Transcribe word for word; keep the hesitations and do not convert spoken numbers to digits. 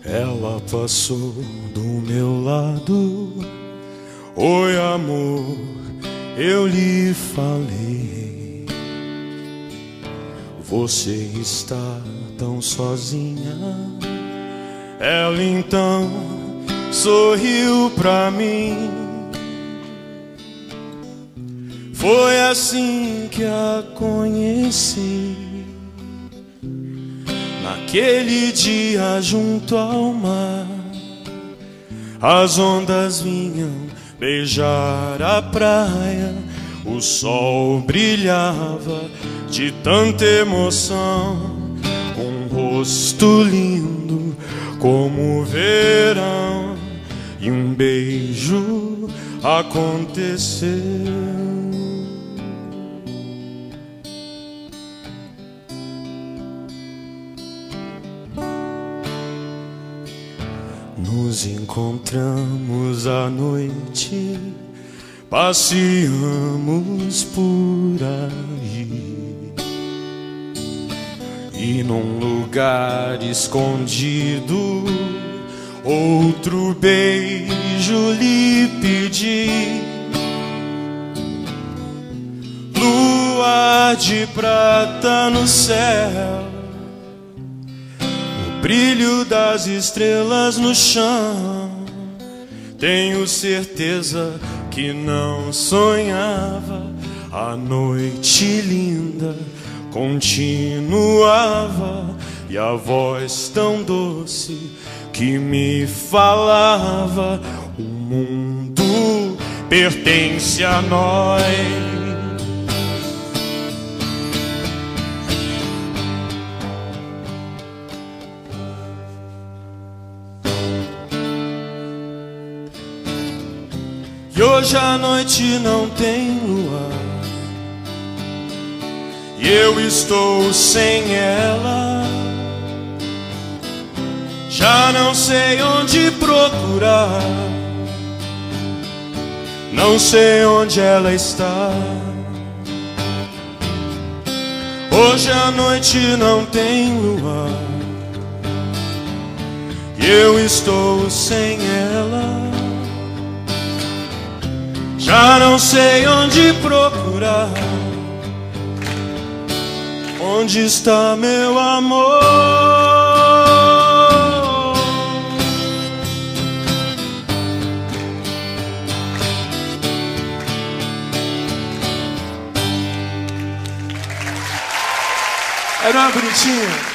Ela passou do meu lado. Oi, amor, eu lhe falei. Você está tão sozinha. Ela então sorriu pra mim. Foi assim que a conheci. Naquele dia junto ao mar, as ondas vinham beijar a praia. O sol brilhava de tanta emoção. Um rosto lindo como o verão, e um beijo aconteceu. Nos encontramos à noite, passeamos por aí, e num lugar escondido outro beijo lhe pedi. Lua de prata no céu, brilho das estrelas no chão. Tenho certeza que não sonhava. A noite linda continuava, e a voz tão doce que me falava: o mundo pertence a nós. E hoje a noite não tem lua, e eu estou sem ela. Já não sei onde procurar, não sei onde ela está. Hoje a noite não tem lua, e eu estou sem ela. Já não sei onde procurar. Onde está meu amor? Era uma bonitinha.